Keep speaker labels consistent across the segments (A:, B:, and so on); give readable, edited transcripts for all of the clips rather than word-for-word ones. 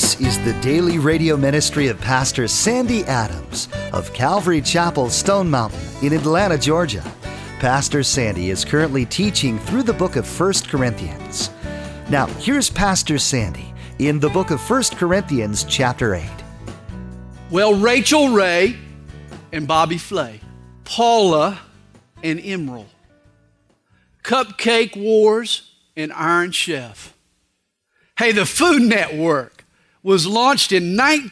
A: This is the daily radio ministry of Pastor Sandy Adams of Calvary Chapel, Stone Mountain in Atlanta, Georgia. Pastor Sandy is currently teaching through the book of 1 Corinthians. Now, here's Pastor Sandy in the book of 1 Corinthians chapter 8.
B: Well, Rachel Ray and Bobby Flay, Paula and Emerald, Cupcake Wars and Iron Chef. Hey, the Food Network was launched in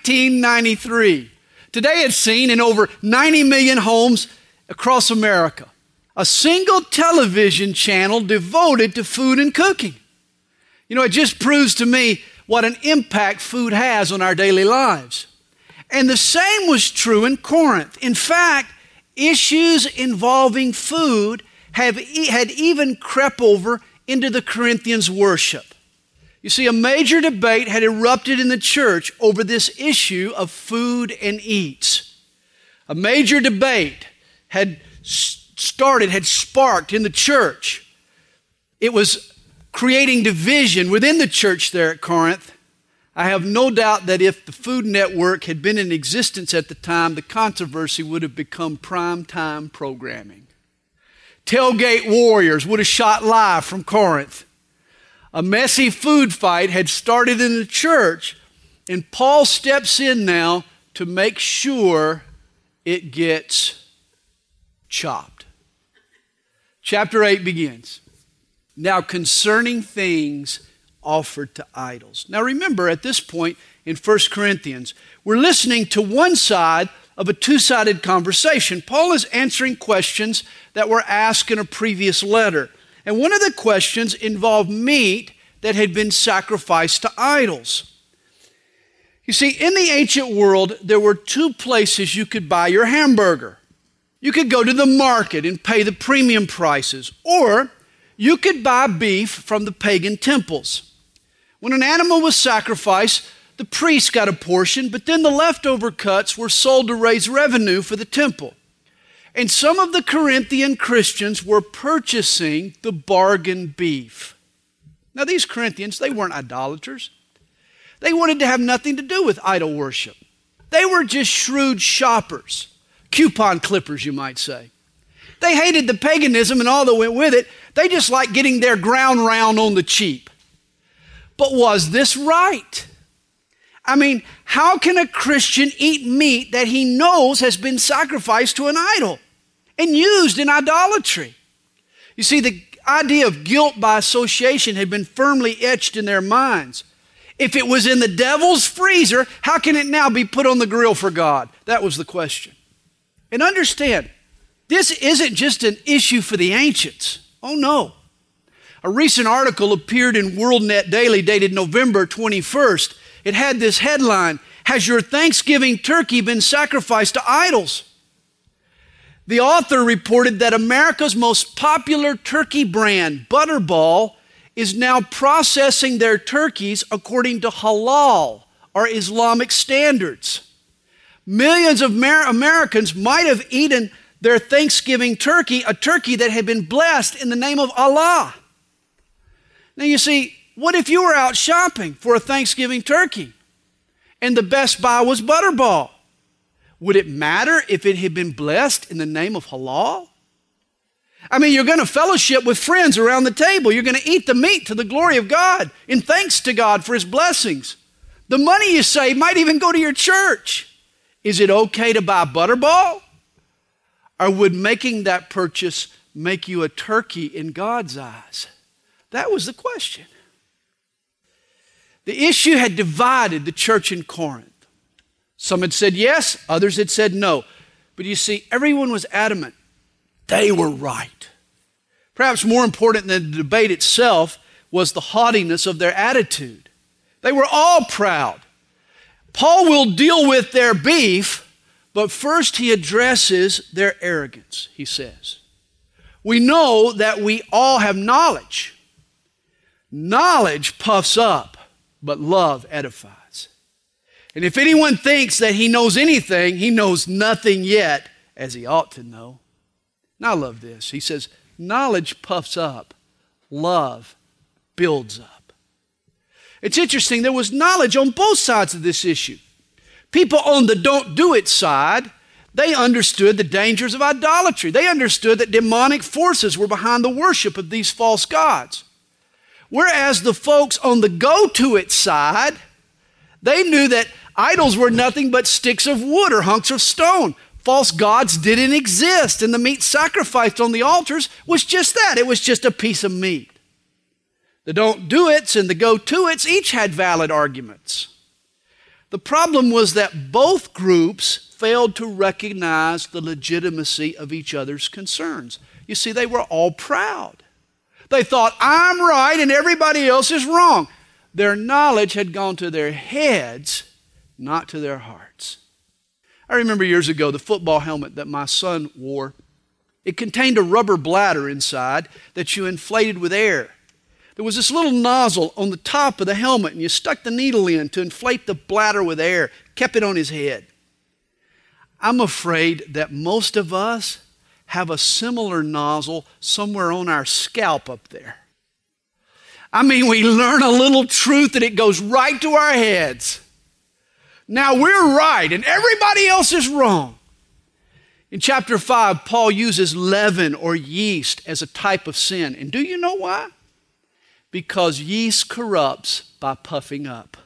B: 1993. Today it's seen in over 90 million homes across America. A single television channel devoted to food and cooking. You know, it just proves to me what an impact food has on our daily lives. And the same was true in Corinth. In fact, issues involving food had even crept over into the Corinthians' worship. You see, a major debate had erupted in the church over this issue of food and eats. A major debate had sparked in the church. It was creating division within the church there at Corinth. I have no doubt that if the Food Network had been in existence at the time, the controversy would have become prime-time programming. Tailgate warriors would have shot live from Corinth. A messy food fight had started in the church, and Paul steps in now to make sure it gets chopped. Chapter 8 begins. Now concerning things offered to idols. Now remember, at this point in 1 Corinthians, we're listening to one side of a two-sided conversation. Paul is answering questions that were asked in a previous letter. And one of the questions involved meat that had been sacrificed to idols. You see, in the ancient world, there were two places you could buy your hamburger. You could go to the market and pay the premium prices, or you could buy beef from the pagan temples. When an animal was sacrificed, the priest got a portion, but then the leftover cuts were sold to raise revenue for the temple. And some of the Corinthian Christians were purchasing the bargain beef. Now these Corinthians, they weren't idolaters. They wanted to have nothing to do with idol worship. They were just shrewd shoppers, coupon clippers, you might say. They hated the paganism and all that went with it. They just liked getting their ground round on the cheap. But was this right? I mean, how can a Christian eat meat that he knows has been sacrificed to an idol and used in idolatry? You see, the idea of guilt by association had been firmly etched in their minds. If it was in the devil's freezer, how can it now be put on the grill for God? That was the question. And understand, this isn't just an issue for the ancients. Oh no. A recent article appeared in WorldNet Daily dated November 21st. It had this headline, "Has your Thanksgiving turkey been sacrificed to idols?" The author reported that America's most popular turkey brand, Butterball, is now processing their turkeys according to halal or Islamic standards. Millions of Americans might have eaten their Thanksgiving turkey, a turkey that had been blessed in the name of Allah. Now you see, what if you were out shopping for a Thanksgiving turkey and the best buy was Butterball? Would it matter if it had been blessed in the name of halal? I mean, you're going to fellowship with friends around the table. You're going to eat the meat to the glory of God in thanks to God for His blessings. The money you save might even go to your church. Is it okay to buy Butterball? Or would making that purchase make you a turkey in God's eyes? That was the question. The issue had divided the church in Corinth. Some had said yes, others had said no. But you see, everyone was adamant. They were right. Perhaps more important than the debate itself was the haughtiness of their attitude. They were all proud. Paul will deal with their beef, but first he addresses their arrogance, he says. We know that we all have knowledge. Knowledge puffs up, but love edifies. And if anyone thinks that he knows anything, he knows nothing yet, as he ought to know. Now I love this. He says, knowledge puffs up, love builds up. It's interesting, there was knowledge on both sides of this issue. People on the don't do it side, they understood the dangers of idolatry. They understood that demonic forces were behind the worship of these false gods. Whereas the folks on the go to it side, they knew that idols were nothing but sticks of wood or hunks of stone. False gods didn't exist, and the meat sacrificed on the altars was just that. It was just a piece of meat. The don't do it's and the go to it's each had valid arguments. The problem was that both groups failed to recognize the legitimacy of each other's concerns. You see, they were all proud. They thought, I'm right and everybody else is wrong. Their knowledge had gone to their heads, not to their hearts. I remember years ago the football helmet that my son wore. It contained a rubber bladder inside that you inflated with air. There was this little nozzle on the top of the helmet, and you stuck the needle in to inflate the bladder with air, kept it on his head. I'm afraid that most of us have a similar nozzle somewhere on our scalp up there. I mean, we learn a little truth and it goes right to our heads. Now we're right and everybody else is wrong. In chapter 5, Paul uses leaven or yeast as a type of sin. And do you know why? Because yeast corrupts by puffing up.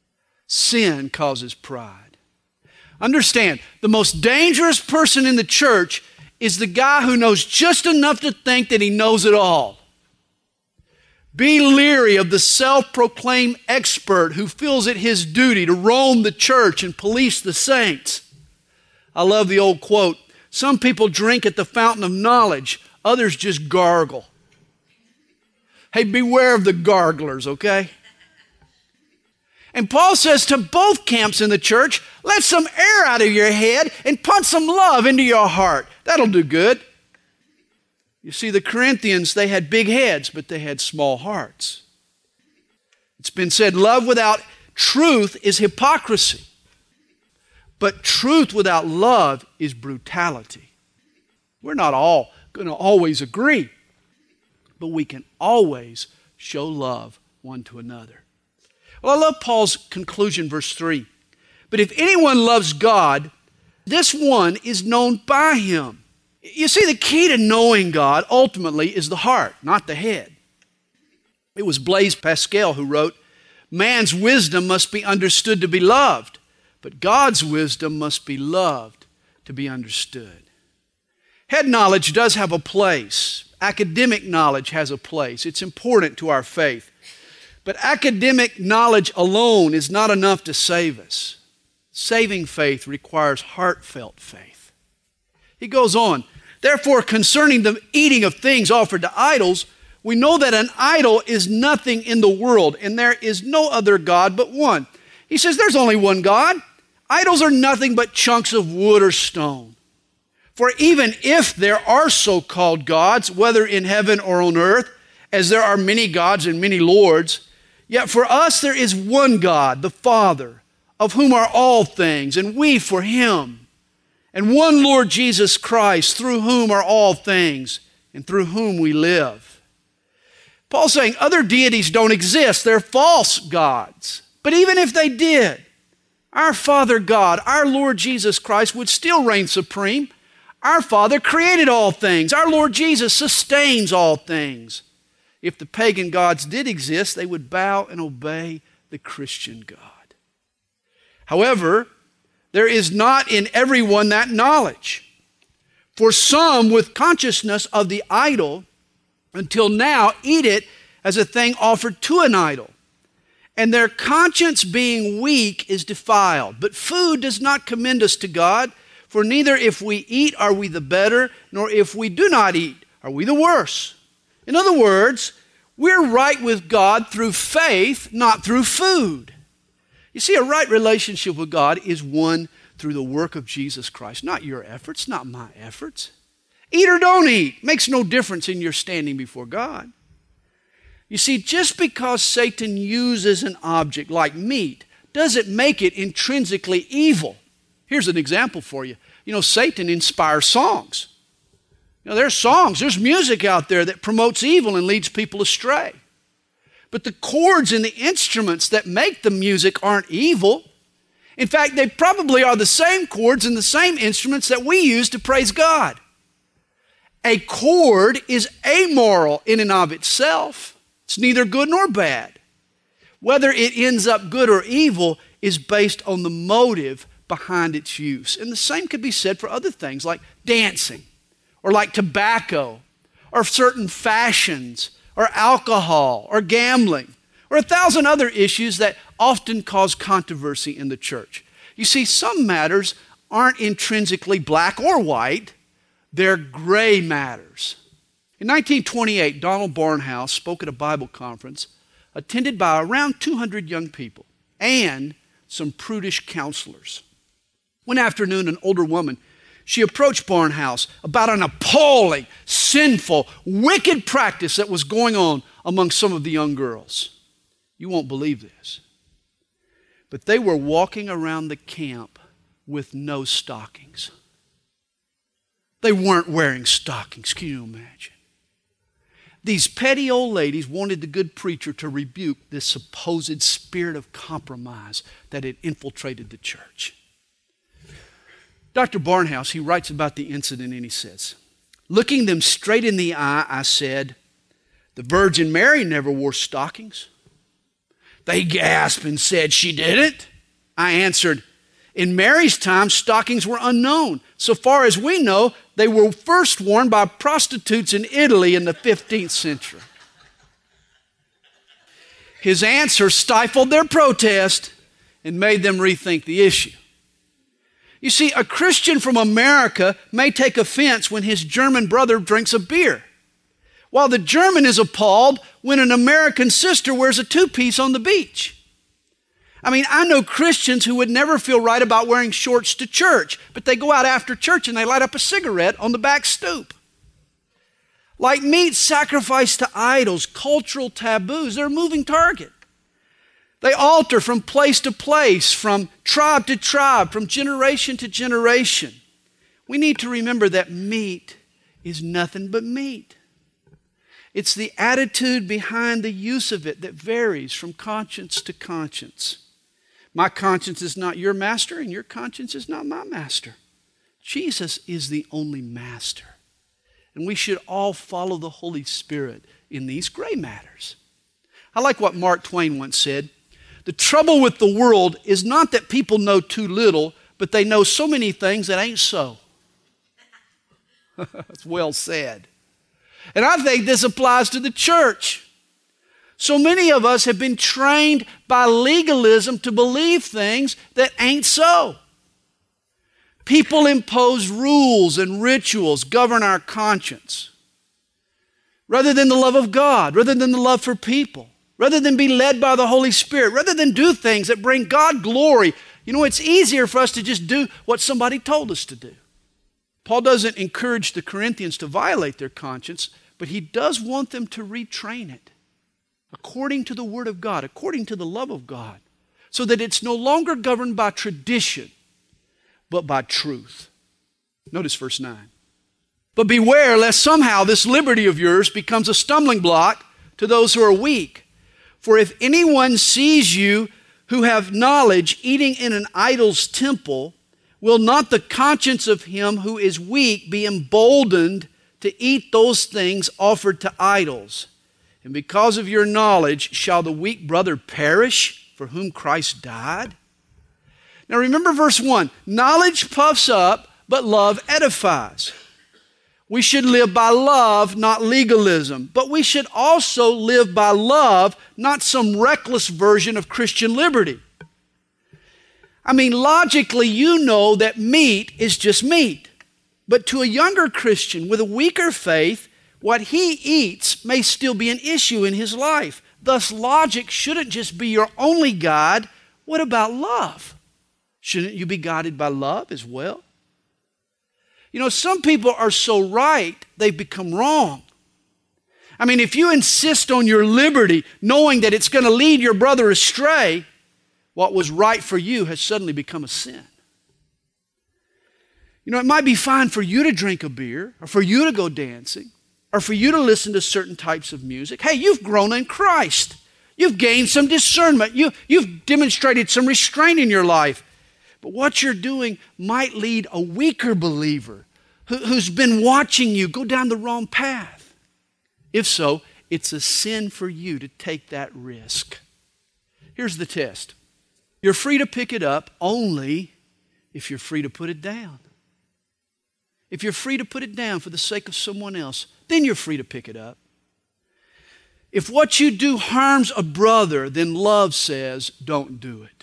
B: Sin causes pride. Understand, the most dangerous person in the church is the guy who knows just enough to think that he knows it all. Be leery of the self-proclaimed expert who feels it his duty to roam the church and police the saints. I love the old quote, some people drink at the fountain of knowledge, others just gargle. Hey, beware of the garglers, okay? And Paul says to both camps in the church, let some air out of your head and put some love into your heart. That'll do good. You see, the Corinthians, they had big heads, but they had small hearts. It's been said, love without truth is hypocrisy. But truth without love is brutality. We're not all going to always agree, but we can always show love one to another. Well, I love Paul's conclusion, verse 3. But if anyone loves God, this one is known by him. You see, the key to knowing God ultimately is the heart, not the head. It was Blaise Pascal who wrote, man's wisdom must be understood to be loved, but God's wisdom must be loved to be understood. Head knowledge does have a place. Academic knowledge has a place. It's important to our faith. But academic knowledge alone is not enough to save us. Saving faith requires heartfelt faith. He goes on, therefore, concerning the eating of things offered to idols, we know that an idol is nothing in the world, and there is no other God but one. He says there's only one God. Idols are nothing but chunks of wood or stone. For even if there are so-called gods, whether in heaven or on earth, as there are many gods and many lords, yet for us there is one God, the Father, of whom are all things, and we for him. And one Lord Jesus Christ, through whom are all things, and through whom we live. Paul's saying other deities don't exist. They're false gods. But even if they did, our Father God, our Lord Jesus Christ would still reign supreme. Our Father created all things. Our Lord Jesus sustains all things. If the pagan gods did exist, they would bow and obey the Christian God. However, there is not in everyone that knowledge. For some with consciousness of the idol, until now eat it as a thing offered to an idol. And their conscience being weak is defiled. But food does not commend us to God, for neither if we eat are we the better, nor if we do not eat are we the worse. In other words, we're right with God through faith, not through food. You see, a right relationship with God is one through the work of Jesus Christ, not your efforts, not my efforts. Eat or don't eat makes no difference in your standing before God. You see, just because Satan uses an object like meat doesn't make it intrinsically evil. Here's an example for you. You know, Satan inspires songs. You know, there's songs, there's music out there that promotes evil and leads people astray. But the chords and the instruments that make the music aren't evil. In fact, they probably are the same chords and the same instruments that we use to praise God. A chord is amoral in and of itself. It's neither good nor bad. Whether it ends up good or evil is based on the motive behind its use. And the same could be said for other things like dancing, or like tobacco, or certain fashions, or alcohol, or gambling, or 1,000 other issues that often cause controversy in the church. You see, some matters aren't intrinsically black or white. They're gray matters. In 1928, Donald Barnhouse spoke at a Bible conference attended by around 200 young people and some prudish counselors. One afternoon, an older woman, she approached Barnhouse about an appalling, sinful, wicked practice that was going on among some of the young girls. You won't believe this, but they were walking around the camp with no stockings. They weren't wearing stockings. Can you imagine? These petty old ladies wanted the good preacher to rebuke this supposed spirit of compromise that had infiltrated the church. Dr. Barnhouse, he writes about the incident and he says, "Looking them straight in the eye, I said, 'The Virgin Mary never wore stockings.' They gasped and said, 'She didn't?' I answered, 'In Mary's time, stockings were unknown. So far as we know, they were first worn by prostitutes in Italy in the 15th century. His answer stifled their protest and made them rethink the issue. You see, a Christian from America may take offense when his German brother drinks a beer, while the German is appalled when an American sister wears a two-piece on the beach. I mean, I know Christians who would never feel right about wearing shorts to church, but they go out after church and they light up a cigarette on the back stoop. Like meat sacrificed to idols, cultural taboos, they're a moving target. They alter from place to place, from tribe to tribe, from generation to generation. We need to remember that meat is nothing but meat. It's the attitude behind the use of it that varies from conscience to conscience. My conscience is not your master, and your conscience is not my master. Jesus is the only master. And we should all follow the Holy Spirit in these gray matters. I like what Mark Twain once said. The trouble with the world is not that people know too little, but they know so many things that ain't so. That's well said. And I think this applies to the church. So many of us have been trained by legalism to believe things that ain't so. People impose rules and rituals govern our conscience rather than the love of God, rather than the love for people, rather than be led by the Holy Spirit, rather than do things that bring God glory. You know, it's easier for us to just do what somebody told us to do. Paul doesn't encourage the Corinthians to violate their conscience, but he does want them to retrain it according to the Word of God, according to the love of God, so that it's no longer governed by tradition, but by truth. Notice verse 9. But beware lest somehow this liberty of yours becomes a stumbling block to those who are weak. For if anyone sees you who have knowledge eating in an idol's temple, will not the conscience of him who is weak be emboldened to eat those things offered to idols? And because of your knowledge, shall the weak brother perish for whom Christ died? Now remember verse 1. Knowledge puffs up, but love edifies. We should live by love, not legalism. But we should also live by love, not some reckless version of Christian liberty. I mean, logically, you know that meat is just meat. But to a younger Christian with a weaker faith, what he eats may still be an issue in his life. Thus, logic shouldn't just be your only guide. What about love? Shouldn't you be guided by love as well? You know, some people are so right, they've become wrong. I mean, if you insist on your liberty, knowing that it's going to lead your brother astray, what was right for you has suddenly become a sin. You know, it might be fine for you to drink a beer, or for you to go dancing, or for you to listen to certain types of music. Hey, you've grown in Christ. You've gained some discernment. You've demonstrated some restraint in your life. But what you're doing might lead a weaker believer who's been watching you go down the wrong path. If so, it's a sin for you to take that risk. Here's the test. You're free to pick it up only if you're free to put it down. If you're free to put it down for the sake of someone else, then you're free to pick it up. If what you do harms a brother, then love says, don't do it.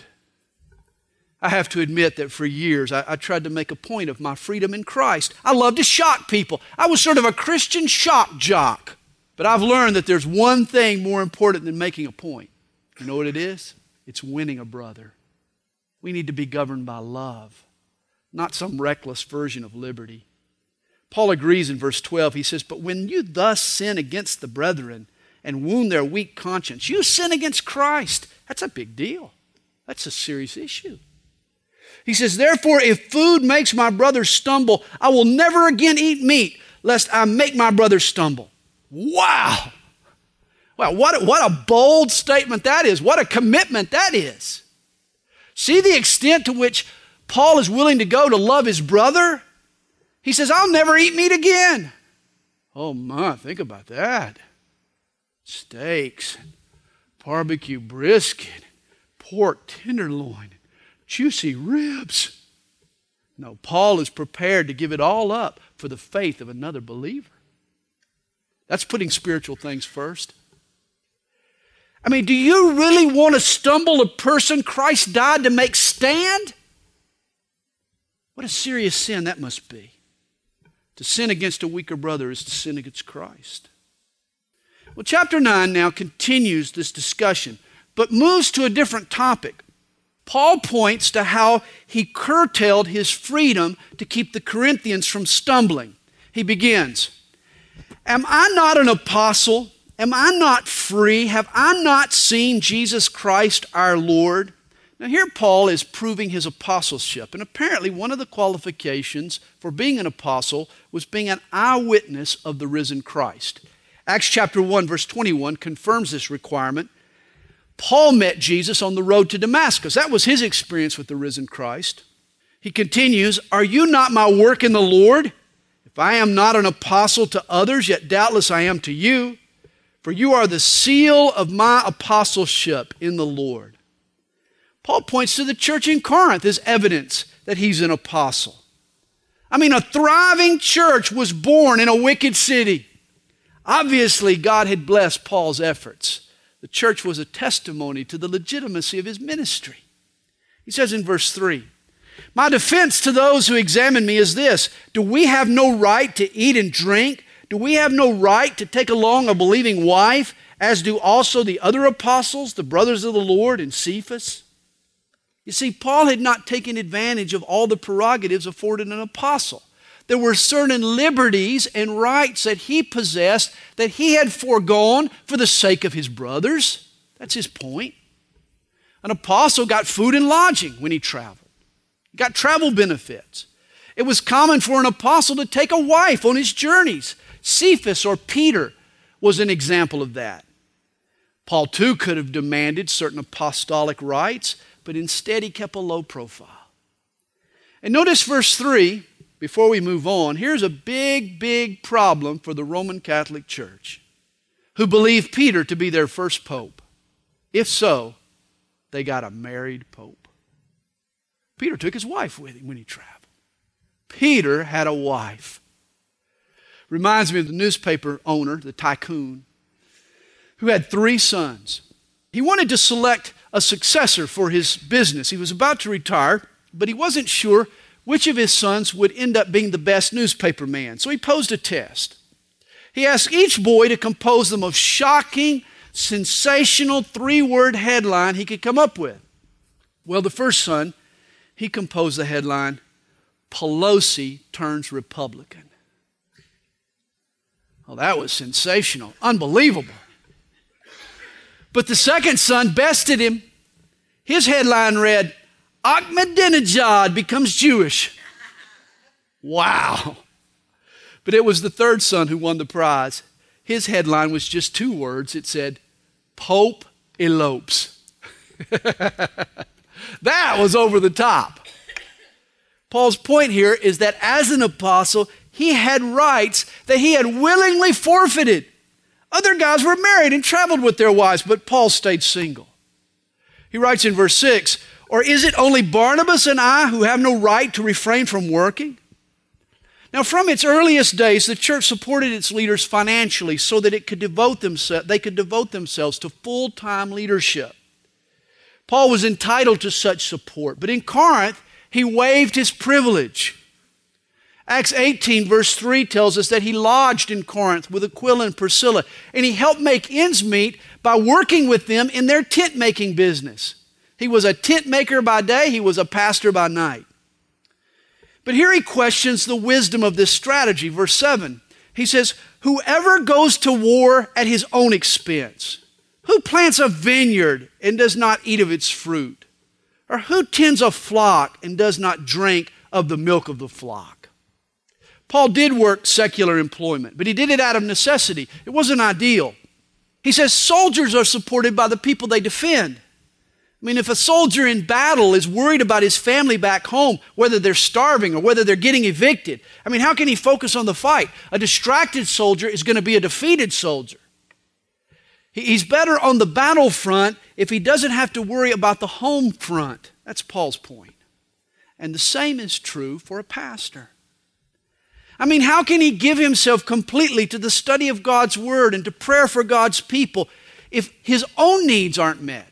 B: I have to admit that for years I tried to make a point of my freedom in Christ. I love to shock people. I was sort of a Christian shock jock. But I've learned that there's one thing more important than making a point. You know what it is? It's winning a brother. We need to be governed by love, not some reckless version of liberty. Paul agrees in verse 12. He says, but when you thus sin against the brethren and wound their weak conscience, you sin against Christ. That's a big deal. That's a serious issue. He says, therefore, if food makes my brother stumble, I will never again eat meat, lest I make my brother stumble. Wow! Well, what a bold statement that is. What a commitment that is. See the extent to which Paul is willing to go to love his brother? He says, I'll never eat meat again. Oh my, think about that. Steaks, barbecue brisket, pork tenderloin, juicy ribs. No, Paul is prepared to give it all up for the faith of another believer. That's putting spiritual things first. I mean, do you really want to stumble a person Christ died to make stand? What a serious sin that must be. To sin against a weaker brother is to sin against Christ. Well, chapter 9 now continues this discussion, but moves to a different topic. Paul points to how he curtailed his freedom to keep the Corinthians from stumbling. He begins, am I not an apostle? Am I not free? Have I not seen Jesus Christ our Lord? Now here Paul is proving his apostleship, and apparently one of the qualifications for being an apostle was being an eyewitness of the risen Christ. Acts chapter 1 verse 21 confirms this requirement. Paul met Jesus on the road to Damascus. That was his experience with the risen Christ. He continues, are you not my work in the Lord? If I am not an apostle to others, yet doubtless I am to you, for you are the seal of my apostleship in the Lord. Paul points to the church in Corinth as evidence that he's an apostle. I mean, a thriving church was born in a wicked city. Obviously, God had blessed Paul's efforts. The church was a testimony to the legitimacy of his ministry. He says in verse 3, my defense to those who examine me is this, do we have no right to eat and drink? Do we have no right to take along a believing wife, as do also the other apostles, the brothers of the Lord, and Cephas? You see, Paul had not taken advantage of all the prerogatives afforded an apostle. There were certain liberties and rights that he possessed that he had foregone for the sake of his brothers. That's his point. An apostle got food and lodging when he traveled. He got travel benefits. It was common for an apostle to take a wife on his journeys. Cephas or Peter was an example of that. Paul too could have demanded certain apostolic rights, but instead he kept a low profile. And notice verse 3, before we move on, here's a big problem for the Roman Catholic Church, who believed Peter to be their first pope. If so, they got a married pope. Peter took his wife with him when he traveled. Peter had a wife. Reminds me of the newspaper owner, the tycoon, who had 3 sons. He wanted to select a successor for his business. He was about to retire, but he wasn't sure which of his sons would end up being the best newspaper man. So he posed a test. He asked each boy to compose the most shocking, sensational 3-word headline he could come up with. Well, the first son, he composed the headline, Pelosi turns Republican. Oh, that was sensational, unbelievable. But the second son bested him. His headline read, Ahmadinejad becomes Jewish. Wow. But it was the third son who won the prize. His headline was just 2 words. It said, Pope elopes. That was over the top. Paul's point here is that as an apostle, he had rights that he had willingly forfeited. Other guys were married and traveled with their wives, but Paul stayed single. He writes in verse 6, "Or is it only Barnabas and I who have no right to refrain from working?" Now, from its earliest days, the church supported its leaders financially so that they could devote themselves to full-time leadership. Paul was entitled to such support, but in Corinth, he waived his privilege. Acts 18 verse 3 tells us that he lodged in Corinth with Aquila and Priscilla, and he helped make ends meet by working with them in their tent-making business. He was a tent maker by day, he was a pastor by night. But here he questions the wisdom of this strategy. Verse 7, he says, "Whoever goes to war at his own expense, who plants a vineyard and does not eat of its fruit? Or who tends a flock and does not drink of the milk of the flock?" Paul did work secular employment, but he did it out of necessity. It wasn't ideal. He says soldiers are supported by the people they defend. I mean, if a soldier in battle is worried about his family back home, whether they're starving or whether they're getting evicted, I mean, how can he focus on the fight? A distracted soldier is going to be a defeated soldier. He's better on the battlefront if he doesn't have to worry about the home front. That's Paul's point. And the same is true for a pastor. I mean, how can he give himself completely to the study of God's Word and to prayer for God's people if his own needs aren't met?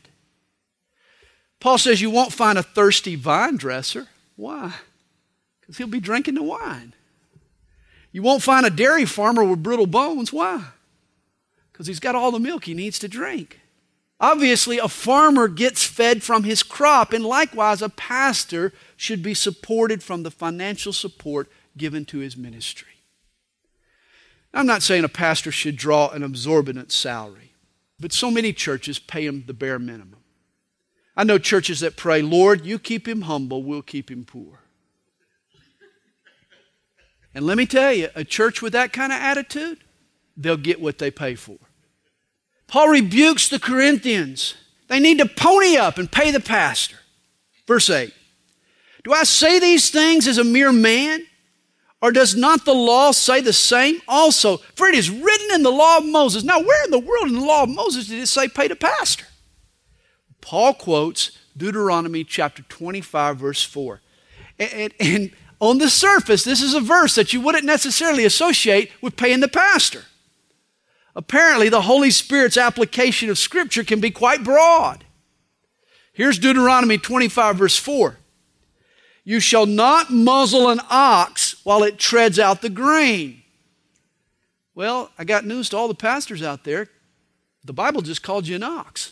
B: Paul says you won't find a thirsty vine dresser. Why? Because he'll be drinking the wine. You won't find a dairy farmer with brittle bones. Why? Because he's got all the milk he needs to drink. Obviously, a farmer gets fed from his crop, and likewise, a pastor should be supported from the financial support given to his ministry. I'm not saying a pastor should draw an exorbitant salary, but so many churches pay him the bare minimum. I know churches that pray, "Lord, you keep him humble, we'll keep him poor." And let me tell you, a church with that kind of attitude, they'll get what they pay for. Paul rebukes the Corinthians. They need to pony up and pay the pastor. Verse 8, "Do I say these things as a mere man? Or does not the law say the same also? For it is written in the law of Moses." Now, where in the world in the law of Moses did it say pay the pastor? Paul quotes Deuteronomy chapter 25, verse 4. And on the surface, this is a verse that you wouldn't necessarily associate with paying the pastor. Apparently, the Holy Spirit's application of Scripture can be quite broad. Here's Deuteronomy 25, verse 4. "You shall not muzzle an ox while it treads out the grain." Well, I got news to all the pastors out there. The Bible just called you an ox.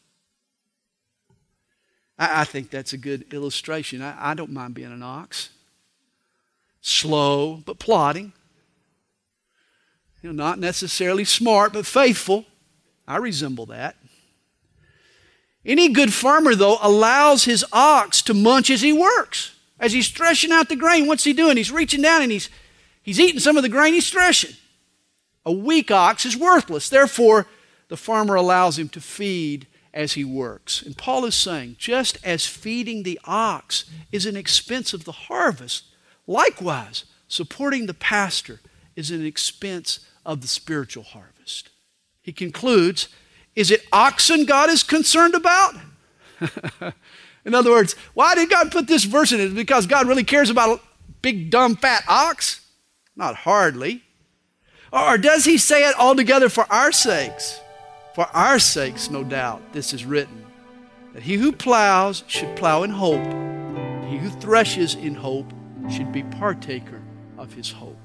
B: I think that's a good illustration. I don't mind being an ox. Slow, but plodding. Not necessarily smart, but faithful. I resemble that. Any good farmer, though, allows his ox to munch as he works. As he's threshing out the grain, what's he doing? He's reaching down and he's eating some of the grain he's threshing. A weak ox is worthless. Therefore, the farmer allows him to feed as he works. And Paul is saying, just as feeding the ox is an expense of the harvest, likewise, supporting the pastor is an expense of the spiritual harvest. He concludes, is it oxen God is concerned about? In other words, why did God put this verse in it? Because God really cares about a big, dumb, fat ox? Not hardly. Or does he say it altogether for our sakes? For our sakes, no doubt, this is written, that he who plows should plow in hope. He who threshes in hope should be partaker of his hope.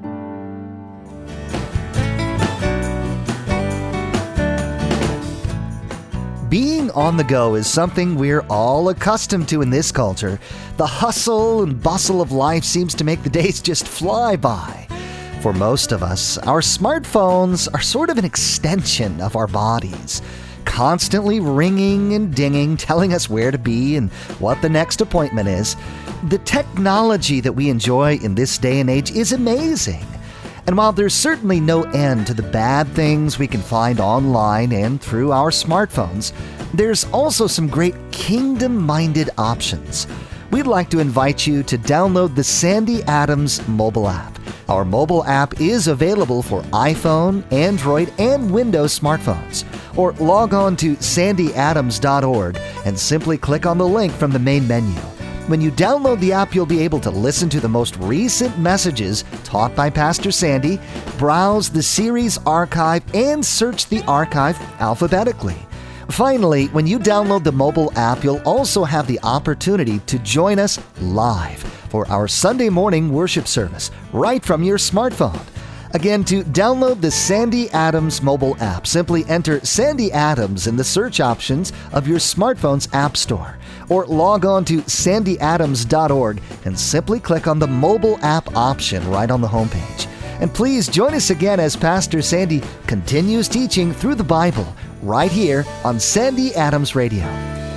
A: Being on the go is something we're all accustomed to in this culture. The hustle and bustle of life seems to make the days just fly by. For most of us, our smartphones are sort of an extension of our bodies, constantly ringing and dinging, telling us where to be and what the next appointment is. The technology that we enjoy in this day and age is amazing. And while there's certainly no end to the bad things we can find online and through our smartphones, there's also some great kingdom-minded options. We'd like to invite you to download the Sandy Adams mobile app. Our mobile app is available for iPhone, Android, and Windows smartphones. Or log on to sandyadams.org and simply click on the link from the main menu. When you download the app, you'll be able to listen to the most recent messages taught by Pastor Sandy, browse the series archive, and search the archive alphabetically. Finally, when you download the mobile app, you'll also have the opportunity to join us live for our Sunday morning worship service right from your smartphone. Again, to download the Sandy Adams mobile app, simply enter Sandy Adams in the search options of your smartphone's app store, or log on to sandyadams.org and simply click on the mobile app option right on the homepage. And please join us again as Pastor Sandy continues teaching through the Bible right here on Sandy Adams Radio.